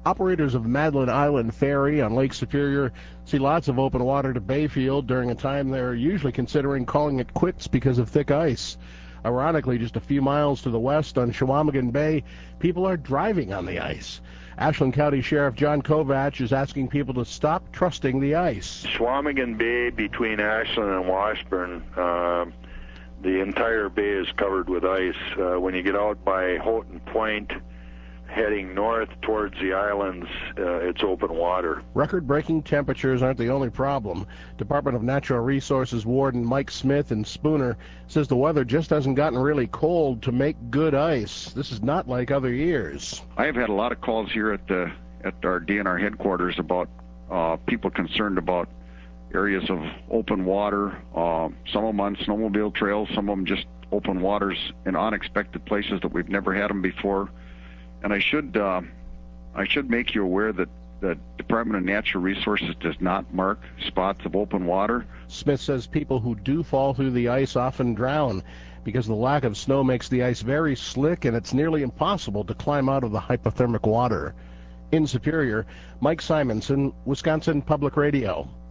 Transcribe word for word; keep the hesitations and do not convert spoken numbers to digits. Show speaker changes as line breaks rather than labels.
Operators of Madeline Island Ferry on Lake Superior see lots of open water to Bayfield during a time they're usually considering calling it quits because of thick ice. Ironically, just a few miles to the west on Chequamegon Bay, people are driving on the ice. Ashland County Sheriff John Kovach is asking people to stop trusting the ice.
Chequamegon Bay between Ashland and Washburn, uh, the entire bay is covered with ice. Uh, when you get out by Houghton Point, heading north towards the islands, uh, it's open water.
Record-breaking temperatures aren't the only problem. Department of Natural Resources Warden Mike Smith in Spooner says the weather just hasn't gotten really cold to make good ice. This is not like other years.
I have had a lot of calls here at the at our D N R headquarters about uh, people concerned about areas of open water, uh, some of them on snowmobile trails, some of them just open waters in unexpected places that we've never had them before. And I should uh, I should make you aware that the Department of Natural Resources does not mark spots of open water.
Smith says people who do fall through the ice often drown because the lack of snow makes the ice very slick and it's nearly impossible to climb out of the hypothermic water. In Superior, Mike Simonson, Wisconsin Public Radio.